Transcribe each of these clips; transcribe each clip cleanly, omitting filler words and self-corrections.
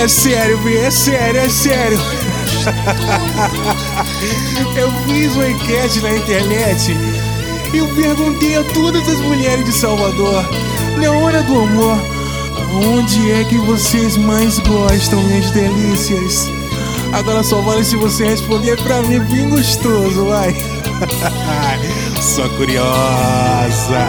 É sério, Bi, é sério, é sério. Eu fiz uma enquete na internet e eu perguntei a todas as mulheres de Salvador, na hora do amor, onde é que vocês mais gostam, minhas delícias? Agora só vale se você responder pra mim bem gostoso, vai. Só curiosa.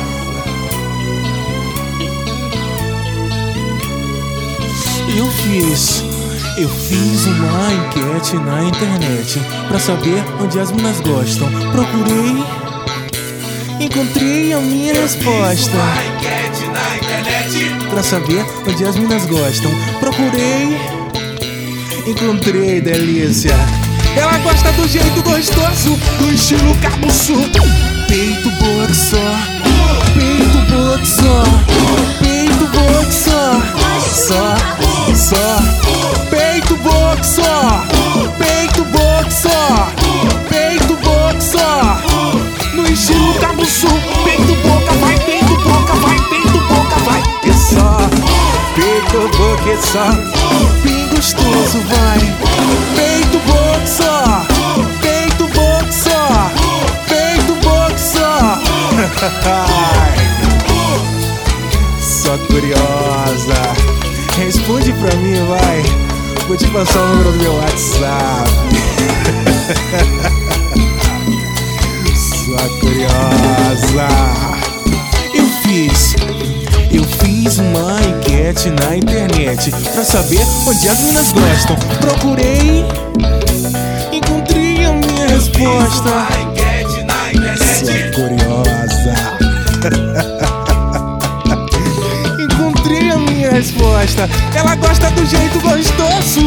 Eu fiz uma enquete na internet pra saber onde as meninas gostam. Procurei, encontrei a minha resposta. Uma enquete na internet pra saber onde as meninas gostam. Procurei, encontrei, delícia. Ela gosta do jeito gostoso, do estilo cabuçu. Peito boxó, peito boxó, peito boxó. Só, peito boxó, peito boxó, peito boxó. No estilo cabuçu, peito boca vai, peito boca vai, peito boca vai. E só, peito boca e só, bem gostoso vai. Peito boxó, peito boxó, peito boxó. Só curiosa. Responde pra mim, vai. Vou te passar o número do meu WhatsApp. Só curiosa. Eu fiz uma enquete na internet pra saber onde as meninas gostam. Procurei, encontrei a minha resposta. Uma enquete na internet Só curiosa. Encontrei a minha resposta. Ela gosta do jeito gostoso.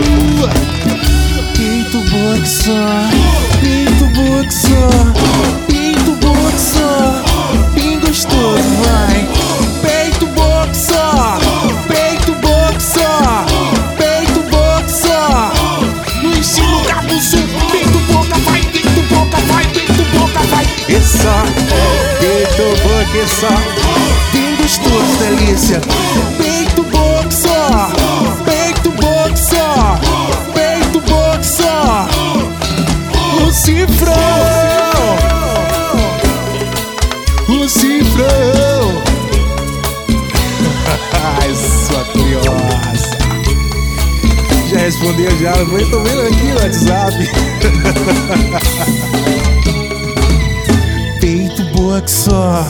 Peito boxó, peito boxó, peito boxó, bem gostoso, vai. Peito boxó, peito boxó, peito boxó. No estilo cabuçu, peito boca vai, peito boca vai, peito boca vai. E só, peito boca e só, bem gostoso, delícia. Peito boxó, peito boxó, peito boxó. Lucifrão, Lucifrão. Ai, sua curiosa. Já respondeu já, não foi? Tô vendo aqui no WhatsApp. Peito boxó.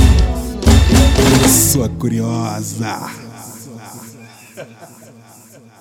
Sua curiosa.